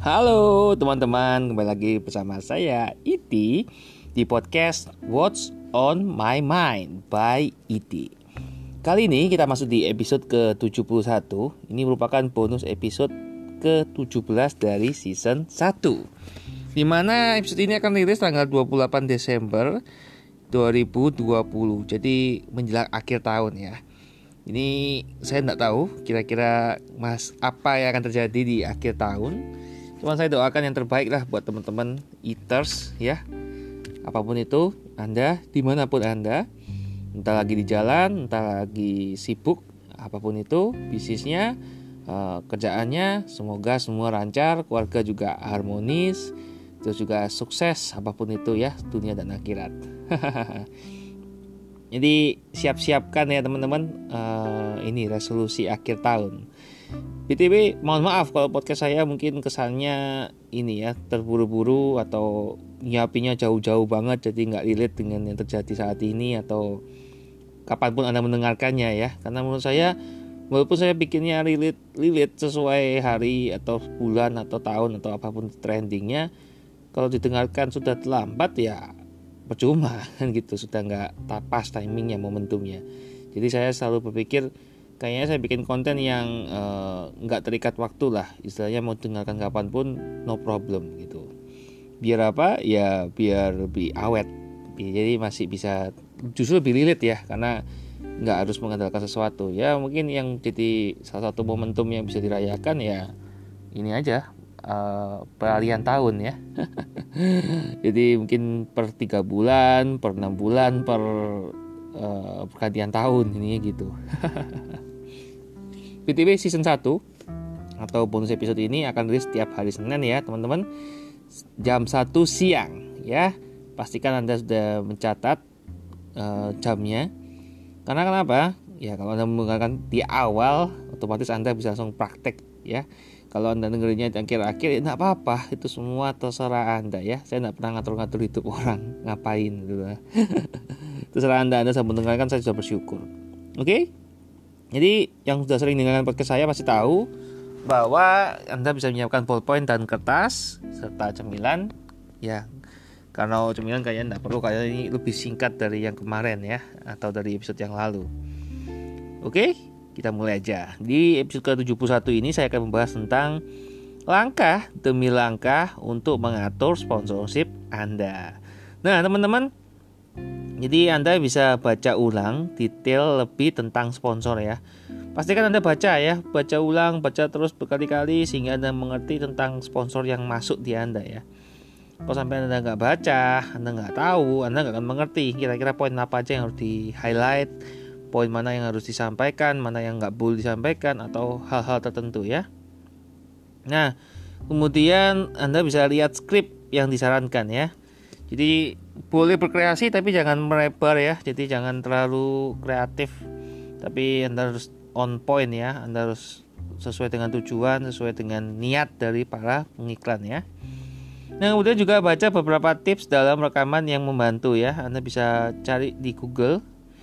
Halo teman-teman, kembali lagi bersama saya Iti di podcast What's on My Mind by Iti. Kali ini kita masuk di episode ke-71. Ini merupakan bonus episode ke-17 dari season 1. Dimana episode ini akan rilis tanggal 28 Desember 2020. Jadi menjelang akhir tahun ya. Ini saya tidak tahu kira-kira apa yang akan terjadi di akhir tahun. Cuman saya doakan yang terbaik lah buat teman-teman eaters ya. Apapun itu, Anda dimanapun Anda, entah lagi di jalan, entah lagi sibuk, apapun itu bisnisnya, kerjaannya, semoga semua lancar, keluarga juga harmonis, terus juga sukses apapun itu ya, dunia dan akhirat. Jadi siap-siapkan ya teman-teman, ini resolusi akhir tahun. BTW mohon maaf kalau podcast saya mungkin kesannya ini ya terburu-buru atau nyiapinnya jauh-jauh banget, jadi nggak relate dengan yang terjadi saat ini atau kapanpun Anda mendengarkannya ya. Karena menurut saya walaupun saya bikinnya relate sesuai hari atau bulan atau tahun atau apapun trendingnya, kalau didengarkan sudah terlambat ya percuma kan gitu, sudah nggak pas timingnya, momentumnya. Jadi saya selalu berpikir kayaknya saya bikin konten yang nggak terikat waktu lah, istilahnya mau dengarkan kapanpun no problem gitu. Biar apa ya, biar lebih awet, jadi masih bisa justru lebih relate ya, karena nggak harus mengandalkan sesuatu ya. Mungkin yang jadi salah satu momentum yang bisa dirayakan ya ini aja, peralihan tahun ya. Jadi mungkin per 3 bulan, per 6 bulan, per pergantian tahun ini gitu. BTW season 1 atau bonus episode ini akan rilis setiap hari Senin ya teman-teman, jam 1 siang ya. Pastikan Anda sudah mencatat jamnya. Karena kenapa? Ya kalau Anda mendengarkan di awal, otomatis Anda bisa langsung praktek ya. Kalau Anda dengerinnya di akhir-akhir ya tidak apa-apa, itu semua terserah Anda ya. Saya tidak pernah ngatur-ngatur hidup orang ngapain gitu. Terserah Anda sudah mendengarkan, saya sudah bersyukur. Oke? Jadi yang sudah sering dengarkan podcast saya pasti tahu bahwa Anda bisa menyiapkan ballpoint dan kertas serta cemilan ya. Karena cemilan kayaknya tidak perlu, kayaknya ini lebih singkat dari yang kemarin ya, atau dari episode yang lalu. Oke? Kita mulai aja. Di episode ke-71 ini saya akan membahas tentang langkah demi langkah untuk mengatur sponsorship Anda. Nah teman-teman, jadi Anda bisa baca ulang detail lebih tentang sponsor ya. Pastikan Anda baca ya, baca ulang, baca terus berkali-kali sehingga Anda mengerti tentang sponsor yang masuk di Anda ya. Kalau sampai Anda nggak baca, Anda nggak tahu, Anda nggak akan mengerti kira-kira poin apa aja yang harus di highlight, poin mana yang harus disampaikan, mana yang nggak boleh disampaikan, atau hal-hal tertentu ya. Nah, kemudian Anda bisa lihat skrip yang disarankan ya. Jadi boleh berkreasi tapi jangan melebar ya. Jadi jangan terlalu kreatif, tapi Anda harus on point ya. Anda harus sesuai dengan tujuan, sesuai dengan niat dari para pengiklan ya. Nah, kemudian juga baca beberapa tips dalam rekaman yang membantu ya. Anda bisa cari di Google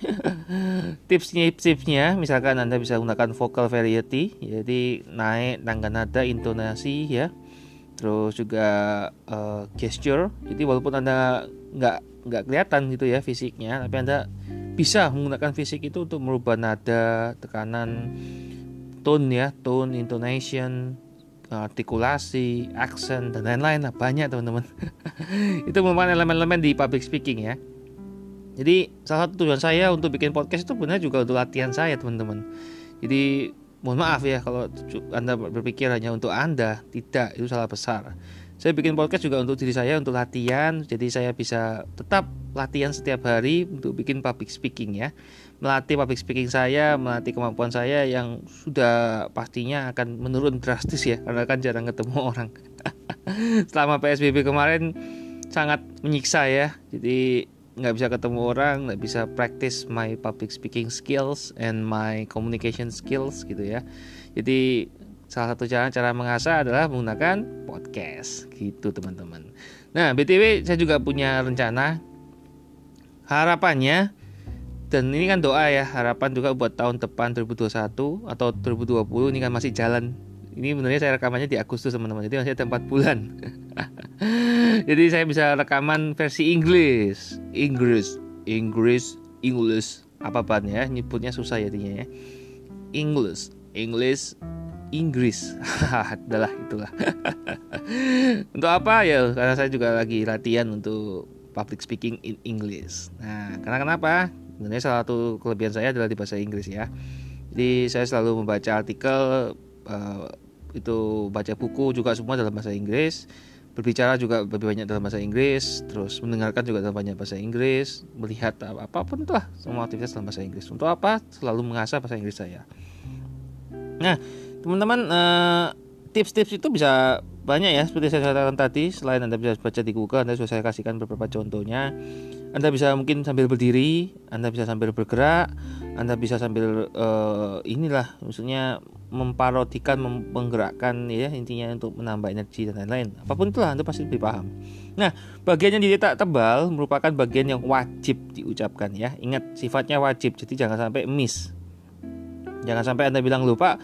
tipsnya, misalkan Anda bisa gunakan vocal variety, jadi naik tangga nada, intonasi ya, terus juga gesture. Jadi walaupun Anda nggak kelihatan gitu ya fisiknya, tapi Anda bisa menggunakan fisik itu untuk merubah nada, tekanan, tone ya, tone, intonation, artikulasi, accent dan lain-lain. Nah, banyak teman-teman. Itu merupakan elemen-elemen di public speaking ya. Jadi salah satu tujuan saya untuk bikin podcast itu benar juga untuk latihan saya teman-teman. Jadi mohon maaf ya kalau Anda berpikir hanya untuk Anda, tidak, itu salah besar. Saya bikin podcast juga untuk diri saya, untuk latihan. Jadi saya bisa tetap latihan setiap hari untuk bikin public speaking ya. Melatih public speaking saya, melatih kemampuan saya yang sudah pastinya akan menurun drastis ya, karena kan jarang ketemu orang. Selama PSBB kemarin sangat menyiksa ya. Jadi nggak bisa ketemu orang, nggak bisa practice my public speaking skills and my communication skills gitu ya. Jadi salah satu cara mengasah adalah menggunakan podcast gitu teman-teman. Nah BTW saya juga punya rencana, harapannya, dan ini kan doa ya, harapan juga buat tahun depan 2021 atau 2020 ini kan masih jalan Ini benernya saya rekamannya di Agustus teman-teman, jadi masih ada 4 bulan. Jadi saya bisa rekaman versi Inggris, apa-apaan ya, nyebutnya susah ya artinya ya. Inggris. Itulah. Untuk apa ya? Karena saya juga lagi latihan untuk public speaking in English. Nah, karena kenapa? Sebenarnya salah satu kelebihan saya adalah di bahasa Inggris ya. Jadi saya selalu membaca artikel, itu baca buku juga semua dalam bahasa Inggris, berbicara juga lebih banyak dalam bahasa Inggris, terus mendengarkan juga dalam banyak bahasa Inggris, melihat apapun itulah semua aktivitas dalam bahasa Inggris. Untuk apa? Selalu mengasah bahasa Inggris saya. Nah, teman-teman, tips-tips itu bisa banyak ya, seperti saya katakan tadi. Selain Anda bisa baca di Google, Anda sudah saya kasihkan beberapa contohnya. Anda bisa mungkin sambil berdiri, Anda bisa sambil bergerak, Anda bisa sambil maksudnya memparodikan, menggerakkan ya, intinya untuk menambah energi dan lain-lain. Apapun itulah Anda pasti lebih paham. Nah, bagian yang dicetak tebal merupakan bagian yang wajib diucapkan ya. Ingat, sifatnya wajib, jadi jangan sampai miss. Jangan sampai Anda bilang lupa,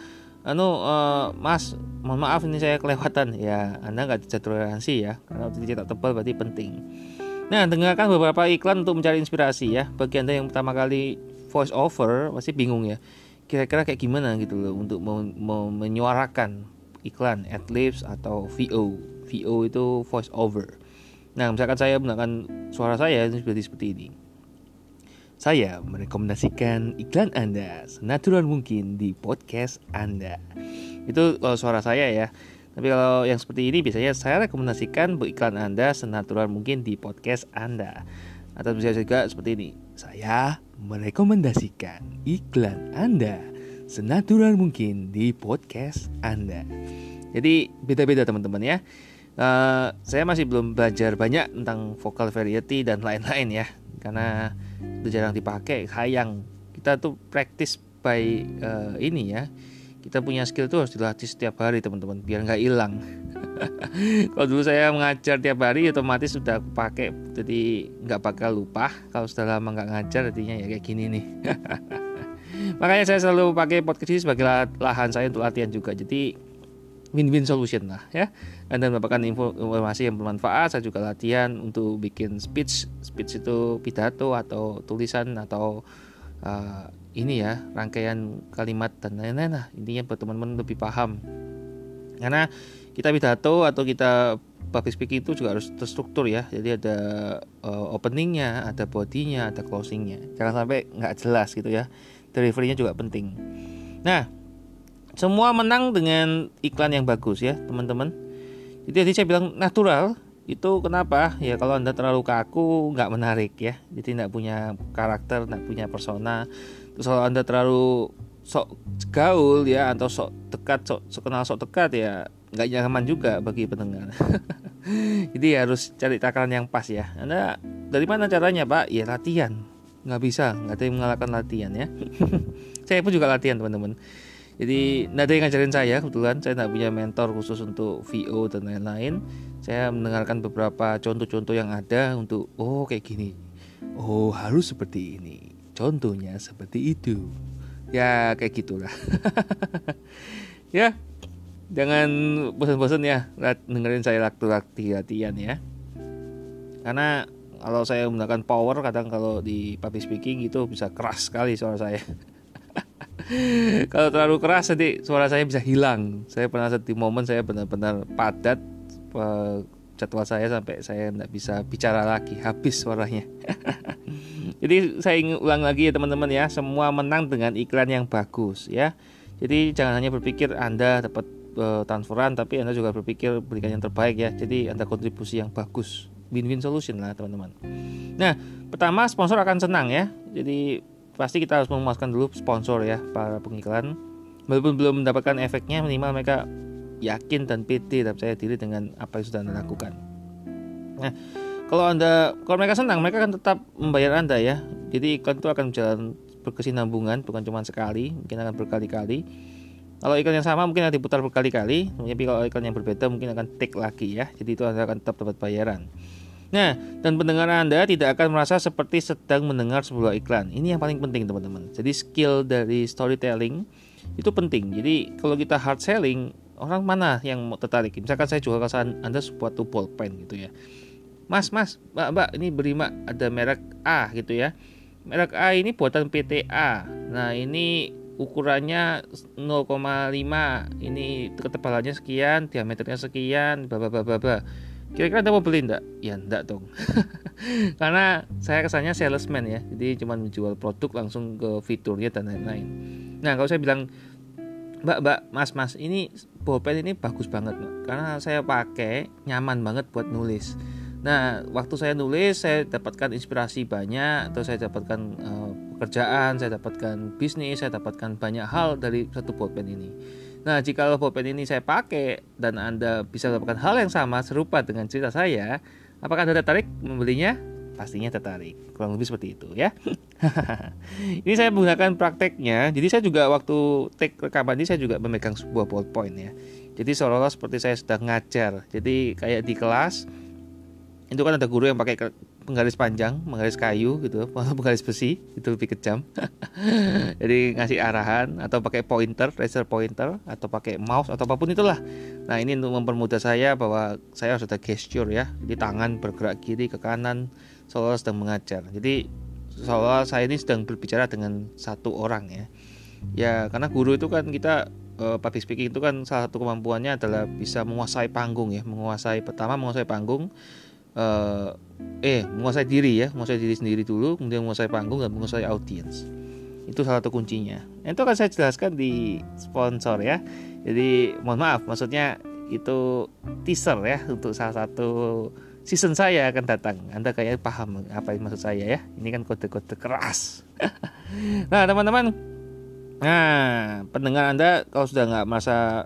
Mas, mohon maaf ini saya kelewatan. Ya, Anda nggak bisa toleransi ya, karena dicetak tebal berarti penting. Nah, dengarkan beberapa iklan untuk mencari inspirasi ya. Bagi Anda yang pertama kali voice over masih bingung ya, kira-kira kayak gimana gitu loh untuk menyuarakan iklan, adlibs atau VO. VO itu voice over. Nah, misalkan saya menggunakan suara saya seperti ini. Saya merekomendasikan iklan Anda senatural mungkin di podcast Anda. Itu suara saya ya. Tapi kalau yang seperti ini biasanya saya rekomendasikan iklan Anda senatural mungkin di podcast Anda. Atau bisa juga seperti ini. Saya merekomendasikan iklan Anda senatural mungkin di podcast Anda. Jadi beda-beda teman-teman ya. Saya masih belum belajar banyak tentang vocal variety dan lain-lain ya. Karena itu jarang dipakai, sayang. Kita tuh practice by ini ya. Kita punya skill tuh harus dilatih setiap hari teman-teman, biar nggak hilang. Kalau dulu saya mengajar tiap hari, otomatis sudah pakai, jadi nggak bakal lupa. Kalau sudah lama nggak ngajar, artinya ya kayak gini nih. Makanya saya selalu pakai podcast ini sebagai lahan saya untuk latihan juga. Jadi win-win solution lah ya. Anda mendapatkan informasi yang bermanfaat. Saya juga latihan untuk bikin speech itu pidato atau tulisan atau ini ya, rangkaian kalimat dan lain-lain lah. Intinya buat teman-teman lebih paham. Karena kita pidato atau kita public speaking itu juga harus terstruktur ya. Jadi ada openingnya, ada bodynya, ada closingnya. Jangan sampai nggak jelas gitu ya. Deliverynya juga penting. Nah, semua menang dengan iklan yang bagus ya teman-teman. Jadi tadi saya bilang natural. Itu kenapa? Ya kalau Anda terlalu kaku nggak menarik ya. Jadi nggak punya karakter, nggak punya persona. Terus kalau Anda terlalu sok gaul ya, atau sok dekat, sok kenal sok dekat ya, nggak nyaman juga bagi pendengar. Jadi harus cari takaran yang pas ya. Anda dari mana caranya Pak? Ya latihan. Nggak bisa, nggak ada yang mengalahkan latihan ya. Saya pun juga latihan teman-teman. Jadi nggak ada yang ngajarin saya, kebetulan saya nggak punya mentor khusus untuk VO dan lain-lain. Saya mendengarkan beberapa contoh-contoh yang ada untuk kayak gini, harus seperti ini, contohnya seperti itu. Ya kayak gitulah. Ya, jangan bosan-bosan ya dengerin saya latihan ya. Karena kalau saya menggunakan power, kadang kalau di public speaking itu bisa keras sekali suara saya. Kalau terlalu keras nanti suara saya bisa hilang. Saya pernah di momen saya benar-benar padat jadwal saya sampai saya tidak bisa bicara lagi, habis suaranya. Jadi saya ingin ulang lagi ya teman-teman ya, semua menang dengan iklan yang bagus ya. Jadi jangan hanya berpikir Anda dapat transferan, tapi Anda juga berpikir berikan yang terbaik ya. Jadi Anda kontribusi yang bagus, win-win solution lah teman-teman. Nah, pertama sponsor akan senang ya. Jadi pasti kita harus memuaskan dulu sponsor ya, para pengiklan. Walaupun belum mendapatkan efeknya, minimal mereka yakin dan pede dan percaya diri dengan apa yang sudah Anda lakukan. Nah, kalau mereka senang, mereka akan tetap membayar Anda ya. Jadi iklan itu akan berjalan berkesinambungan, bukan cuma sekali, mungkin akan berkali-kali. Kalau iklan yang sama mungkin akan diputar berkali-kali, tapi kalau iklan yang berbeda mungkin akan take lagi ya. Jadi itu Anda akan tetap dapat bayaran. Nah, dan pendengar Anda tidak akan merasa seperti sedang mendengar sebuah iklan. Ini yang paling penting teman-teman. Jadi skill dari storytelling itu penting. Jadi kalau kita hard selling, Orang mana yang mau tertarik? Misalkan saya jual ke Anda suatu pulpen gitu ya. Mas, mbak, ini beri ada merek A gitu ya. Merek A ini buatan PTA. Nah, ini ukurannya 0,5, ini ketebalannya sekian, diameternya sekian, bla. Kira-kira Anda mau beli enggak? Ya enggak dong. Karena saya kesannya salesman ya. Jadi cuma menjual produk langsung ke fiturnya dan lain-lain. Nah, kalau saya bilang, Mbak, Mas, ini pulpen ini bagus banget, Mbak. Karena saya pakai nyaman banget buat nulis. Nah, waktu saya nulis, saya dapatkan inspirasi banyak, atau saya dapatkan pekerjaan, saya dapatkan bisnis, saya dapatkan banyak hal dari satu pulpen ini. Nah, jika pulpen ini saya pakai dan Anda bisa mendapatkan hal yang sama serupa dengan cerita saya, apakah Anda tertarik membelinya? Pastinya tertarik. Kurang lebih seperti itu ya. Ini saya menggunakan prakteknya. Jadi saya juga waktu take rekaman ini saya juga memegang sebuah ballpoint ya. Jadi seolah-olah seperti saya sedang ngajar. Jadi kayak di kelas itu kan ada guru yang pakai penggaris panjang, penggaris kayu gitu, penggaris besi, itu lebih kejam. Jadi ngasih arahan atau pakai pointer, laser pointer, atau pakai mouse atau apapun itulah. Nah, ini untuk mempermudah saya bahwa saya harus ada gesture ya. Jadi tangan bergerak kiri ke kanan seolah sedang mengajar. Jadi seolah saya ini sedang berbicara dengan satu orang ya. Ya, karena guru itu kan kita public speaking itu kan salah satu kemampuannya adalah bisa menguasai panggung ya, menguasai panggung. Menguasai diri sendiri dulu, kemudian menguasai panggung dan menguasai audiens. Itu salah satu kuncinya. Itu akan saya jelaskan di sponsor ya. Jadi mohon maaf, maksudnya itu teaser ya untuk salah satu season saya akan datang. Anda kayaknya paham apa yang maksud saya ya. Ini kan kode-kode keras. Nah, teman-teman, pendengar Anda kalau sudah nggak merasa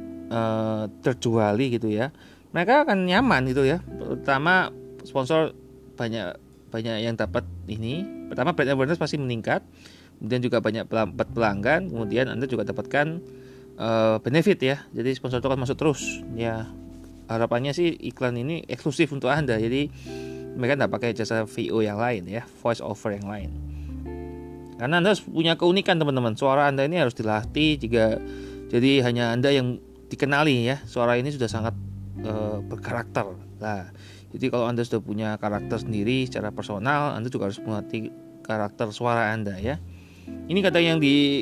terjuali gitu ya, mereka akan nyaman gitu ya. Pertama, sponsor banyak yang dapat ini. Pertama, brand awareness pasti meningkat. Kemudian juga banyak pelanggan. Kemudian Anda juga dapatkan benefit ya. Jadi sponsor itu akan masuk terus. Ya, harapannya sih iklan ini eksklusif untuk Anda. Jadi mereka tidak pakai jasa VO yang lain ya, voice over yang lain. Karena Anda harus punya keunikan teman-teman. Suara Anda ini harus dilatih. Jadi hanya Anda yang dikenali ya. Suara ini sudah sangat berkarakter. Nah, jadi kalau Anda sudah punya karakter sendiri secara personal, Anda juga harus mengerti karakter suara Anda ya. Ini kata yang di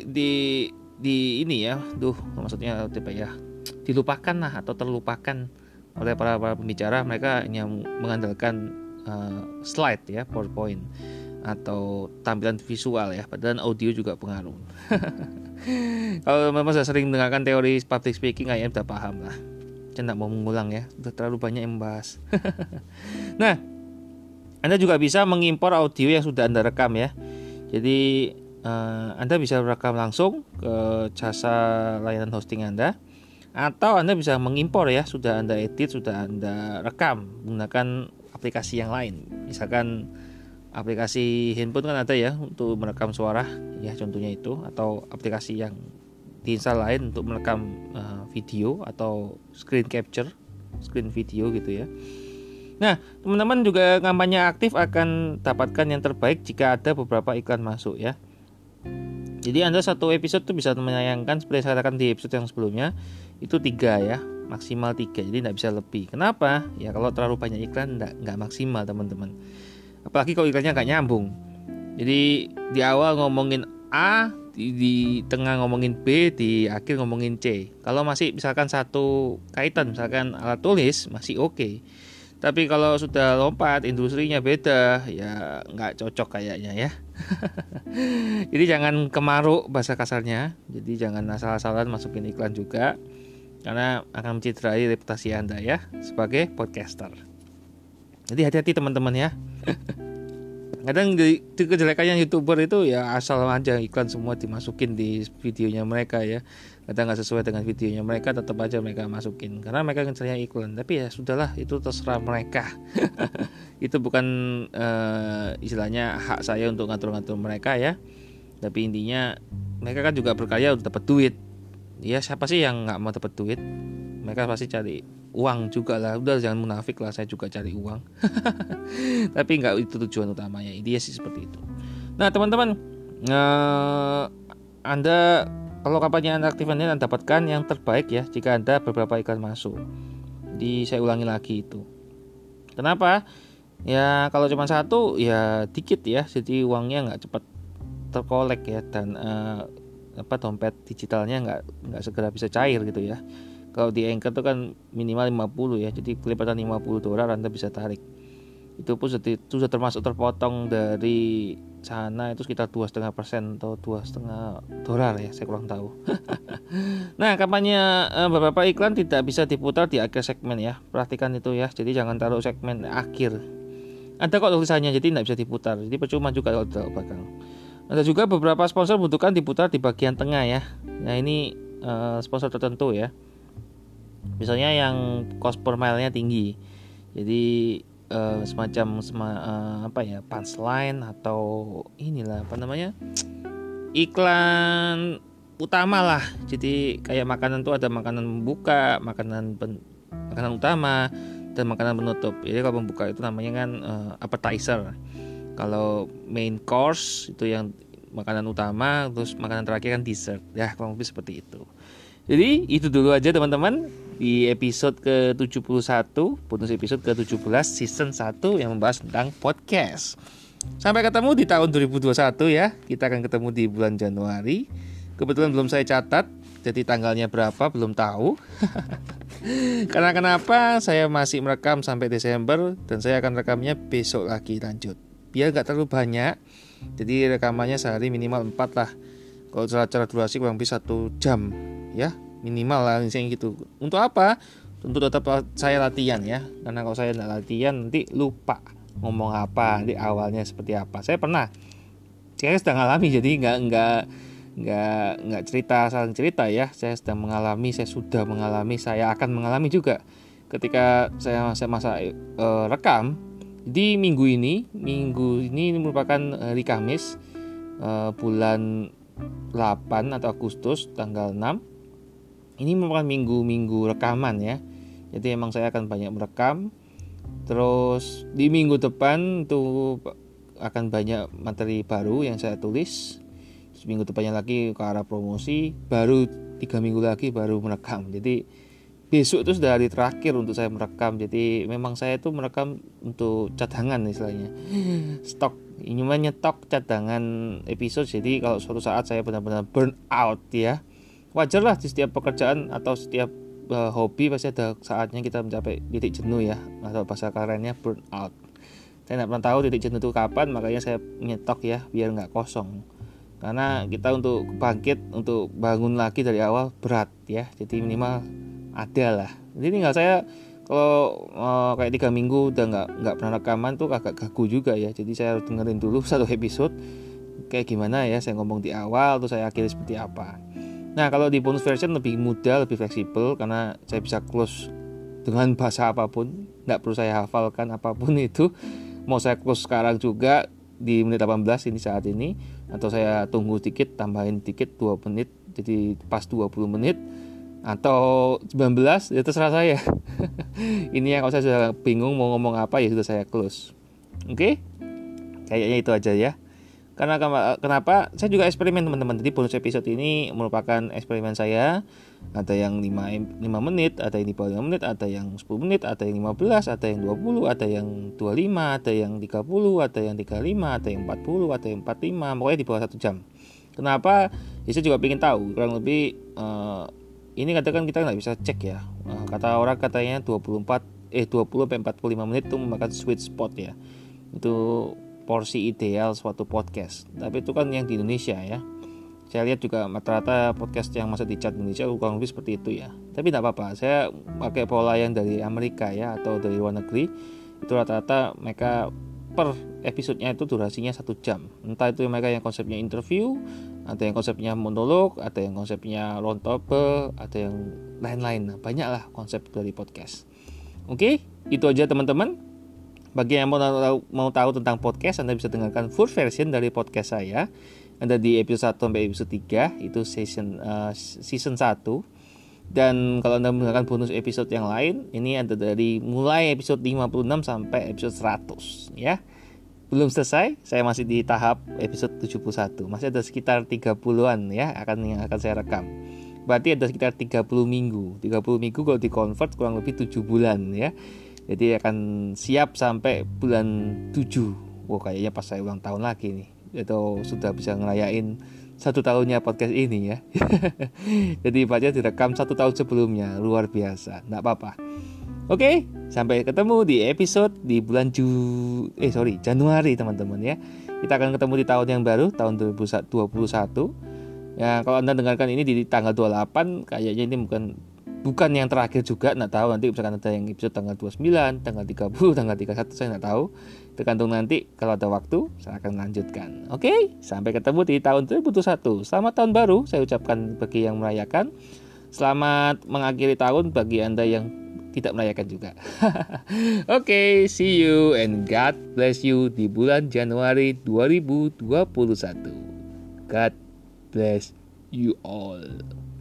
ini ya, maksudnya apa ya? Dilupakan lah atau terlupakan oleh para pembicara. Mereka hanya mengandalkan slide ya, PowerPoint atau tampilan visual ya, padahal audio juga pengaruh. Kalau memang sudah sering mendengarkan teori public speaking, kayaknya sudah paham lah. Saya tidak mau mengulang ya, sudah terlalu banyak yang membahas. Nah, Anda juga bisa mengimpor audio yang sudah Anda rekam ya. Jadi Anda bisa rekam langsung ke jasa layanan hosting Anda, atau Anda bisa mengimpor ya, sudah Anda edit, sudah Anda rekam menggunakan aplikasi yang lain. Misalkan aplikasi handphone kan ada ya untuk merekam suara ya, contohnya itu, atau aplikasi yang diinstal lain untuk merekam video atau screen capture, screen video gitu ya. Nah, teman-teman juga kampanye aktif akan dapatkan yang terbaik jika ada beberapa iklan masuk ya. Jadi Anda satu episode tuh bisa menayangkan, seperti saya katakan di episode yang sebelumnya, itu 3 ya, maksimal 3, jadi tidak bisa lebih. Kenapa? Ya kalau terlalu banyak iklan nggak maksimal teman-teman. Apalagi kalau iklannya nggak nyambung. Jadi di awal ngomongin A, di tengah ngomongin B, di akhir ngomongin C. Kalau masih misalkan satu kaitan, misalkan alat tulis, masih oke. Tapi kalau sudah lompat, industrinya beda, ya nggak cocok kayaknya ya. Jadi jangan kemaruk bahasa kasarnya. Jadi jangan asal-asalan masukin iklan juga, karena akan mencederai reputasi Anda ya sebagai podcaster. Jadi hati-hati teman-teman ya. Kadang di kejelekannya YouTuber itu ya asal aja iklan semua dimasukin di videonya mereka ya. Kadang nggak sesuai dengan videonya mereka, tetap aja mereka masukin karena mereka ngejarnya iklan. Tapi ya sudahlah, itu terserah mereka. Itu bukan istilahnya hak saya untuk ngatur-ngatur mereka ya. Tapi intinya mereka kan juga berkarya untuk dapat duit. Ya siapa sih yang nggak mau dapat duit? Mereka pasti cari uang juga lah. Udah jangan munafik lah, saya juga cari uang. Tapi nggak itu tujuan utamanya. Dia sih seperti itu. Nah teman-teman, Anda kalau kampanye aktif Anda dapatkan yang terbaik ya jika ada beberapa iklan masuk. Jadi saya ulangi lagi itu. Kenapa? Ya kalau cuma satu ya dikit ya, jadi uangnya nggak cepat terkolek ya, dan dompet digitalnya nggak segera bisa cair gitu ya. Kalau di Anchor itu kan minimal 50 ya, jadi kelipatan $50 Anda bisa tarik. Itu pun sudah termasuk terpotong dari sana, itu sekitar 2,5% atau $2,5 ya, saya kurang tahu. Nah, kampanye beberapa iklan tidak bisa diputar di akhir segmen ya, perhatikan itu ya. Jadi jangan taruh segmen akhir. Ada kok tulisannya, jadi tidak bisa diputar, jadi percuma juga kalau di belakang. Ada juga beberapa sponsor membutuhkan diputar di bagian tengah ya. Nah ini sponsor tertentu ya, misalnya yang cost per mile-nya tinggi, jadi semacam punchline atau inilah iklan utama lah. Jadi kayak makanan tuh ada makanan pembuka, makanan utama, dan makanan penutup. Jadi kalau pembuka itu namanya kan appetizer. Kalau main course itu yang makanan utama, terus makanan terakhir kan dessert. Ya kurang lebih seperti itu. Jadi itu dulu aja teman-teman di episode ke-71, bonus episode ke-17 season 1 yang membahas tentang podcast. Sampai ketemu di tahun 2021 ya. Kita akan ketemu di bulan Januari. Kebetulan belum saya catat, jadi tanggalnya berapa belum tahu. Karena kenapa saya masih merekam sampai Desember, dan saya akan rekamnya besok lagi lanjut. Biar gak terlalu banyak, jadi rekamannya sehari minimal 4 lah. Kalau secara durasi kurang lebih 1 jam ya, minimal lah misalnya gitu. Untuk apa? Untuk tetap saya latihan ya. Karena kalau saya tidak latihan nanti lupa ngomong apa, nanti awalnya seperti apa. Saya sedang alami, jadi nggak saling cerita ya. Saya sudah mengalami, saya akan mengalami juga ketika saya masa rekam. Di minggu ini merupakan hari Kamis, bulan 8 atau Agustus tanggal 6. Ini merupakan minggu rekaman ya. Jadi emang saya akan banyak merekam. Terus di minggu depan itu akan banyak materi baru yang saya tulis. Terus minggu depannya lagi ke arah promosi. Baru 3 minggu lagi baru merekam. Jadi besok itu sudah hari terakhir untuk saya merekam. Jadi memang saya itu merekam untuk cadangan istilahnya. Stok cadangan episode. Jadi kalau suatu saat saya benar-benar burn out ya, wajar lah, di setiap pekerjaan atau setiap hobi pasti ada saatnya kita mencapai titik jenuh ya, atau bahasa kerennya burn out. Saya tidak pernah tahu titik jenuh itu kapan, makanya saya nyetok ya biar nggak kosong. Karena kita untuk bangkit, untuk bangun lagi dari awal berat ya, jadi minimal ada lah. Jadi tinggal saya kalau kayak 3 minggu udah nggak pernah rekaman tuh agak gagu juga ya. Jadi saya harus dengerin dulu satu episode kayak gimana ya saya ngomong di awal, terus saya akhiri seperti apa. Nah kalau di bonus version lebih mudah, lebih fleksibel, karena saya bisa close dengan bahasa apapun, nggak perlu saya hafalkan apapun itu. Mau saya close sekarang juga di menit 18 ini saat ini, atau saya tunggu dikit, tambahin dikit 2 menit, jadi pas 20 menit atau 19, ya terserah saya. Ini yang kalau saya sudah bingung mau ngomong apa ya sudah saya close. Oke? Kayaknya itu aja ya. Karena kenapa saya juga eksperimen teman-teman. Jadi bonus episode ini merupakan eksperimen saya. Ada yang 5 menit, ada yang di bawah 5 menit, ada yang 10 menit, ada yang 15, ada yang 20, ada yang 25, ada yang 30, ada yang 35, ada yang 40, ada yang 45, pokoknya di bawah 1 jam. Kenapa? Ya saya juga ingin tahu kurang lebih ini kadang kita nggak bisa cek ya. Kata orang katanya 20-45 menit itu memakan sweet spot ya. Itu porsi ideal suatu podcast. Tapi itu kan yang di Indonesia ya. Saya lihat juga rata-rata podcast yang masuk di chart Indonesia kurang lebih seperti itu ya. Tapi tidak apa-apa, saya pakai pola yang dari Amerika ya, atau dari luar negeri. Itu rata-rata mereka per episodenya itu durasinya 1 jam. Entah itu mereka yang konsepnya interview, ada yang konsepnya monolog, ada yang konsepnya roundtable, ada yang lain-lain. Nah, banyaklah konsep dari podcast. Oke, itu aja teman-teman. Bagi yang mau tahu tentang podcast, Anda bisa dengarkan full version dari podcast saya. Ada di episode 1 sampai episode 3, itu season 1. Dan kalau Anda mendengarkan bonus episode yang lain, ini ada dari mulai episode 56 sampai episode 100 ya. belum selesai, saya masih di tahap episode 71. Masih ada sekitar 30-an ya yang akan saya rekam. Berarti ada sekitar 30 minggu. 30 minggu kalau di-convert kurang lebih 7 bulan ya. Jadi akan siap sampai bulan 7. Wah, kayaknya pas saya ulang tahun lagi nih. Atau sudah bisa ngerayain 1 tahunnya podcast ini ya. Jadi baca direkam 1 tahun sebelumnya. Luar biasa, nggak apa-apa. Oke, sampai ketemu di episode di bulan Januari teman-teman ya. Kita akan ketemu di tahun yang baru, tahun 2021. Ya, kalau Anda dengarkan ini di tanggal 28, kayaknya ini bukan yang terakhir juga, nggak tahu nanti misalkan ada yang episode tanggal 29, tanggal 30, tanggal 31, saya nggak tahu. Tergantung nanti kalau ada waktu saya akan lanjutkan. Oke, sampai ketemu di tahun 2021. Selamat tahun baru saya ucapkan bagi yang merayakan. Selamat mengakhiri tahun bagi Anda yang tidak merayakan juga. Oke, see you and God bless you di bulan Januari 2021. God bless you all.